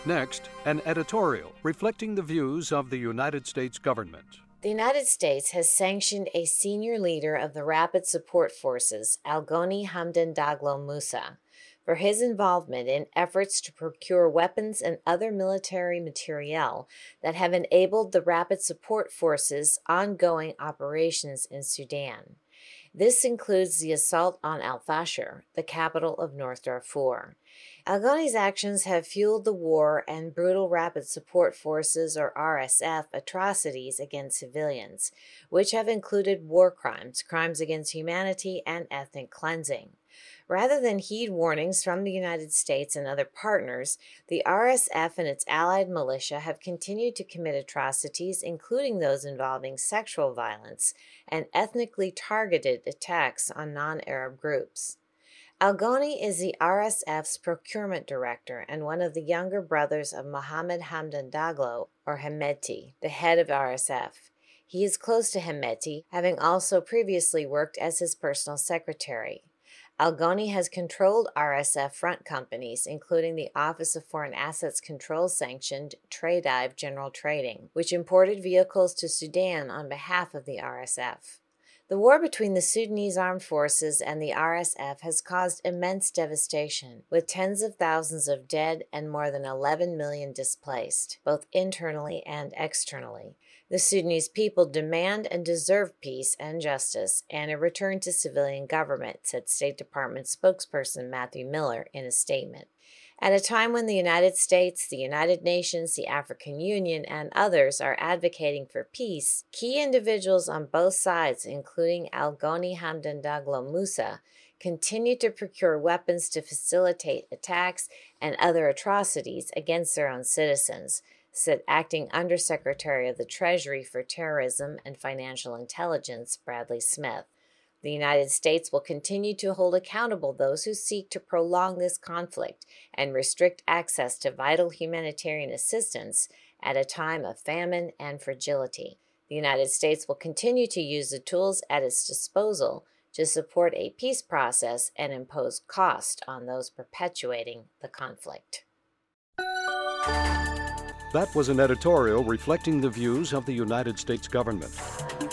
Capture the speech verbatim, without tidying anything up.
Next, an editorial reflecting the views of the United States government. The United States has sanctioned a senior leader of the Rapid Support Forces, Algoni Hamdan Daglo Musa, for his involvement in efforts to procure weapons and other military materiel that have enabled the Rapid Support Forces' ongoing operations in Sudan. This includes the assault on Al-Fashir, the capital of North Darfur. Algoni's actions have fueled the war and brutal Rapid Support Forces, or R S F, atrocities against civilians, which have included war crimes, crimes against humanity, and ethnic cleansing. Rather than heed warnings from the United States and other partners, the R S F and its allied militia have continued to commit atrocities, including those involving sexual violence and ethnically targeted attacks on non-Arab groups. Algoni is the R S F's procurement director and one of the younger brothers of Mohammed Hamdan Daglo, or Hemedti, the head of R S F. He is close to Hemedti, having also previously worked as his personal secretary. Algoni has controlled R S F front companies, including the Office of Foreign Assets Control sanctioned Tradive General Trading, which imported vehicles to Sudan on behalf of the R S F. The war between the Sudanese armed forces and the R S F has caused immense devastation, with tens of thousands of dead and more than eleven million displaced, both internally and externally. The Sudanese people demand and deserve peace and justice and a return to civilian government, said State Department spokesperson Matthew Miller in a statement. At a time when the United States, the United Nations, the African Union, and others are advocating for peace, key individuals on both sides, including Algoni Hamdan Daglo Musa, continue to procure weapons to facilitate attacks and other atrocities against their own citizens, said Acting Undersecretary of the Treasury for Terrorism and Financial Intelligence, Bradley Smith. The United States will continue to hold accountable those who seek to prolong this conflict and restrict access to vital humanitarian assistance at a time of famine and fragility. The United States will continue to use the tools at its disposal to support a peace process and impose cost on those perpetuating the conflict. That was an editorial reflecting the views of the United States government.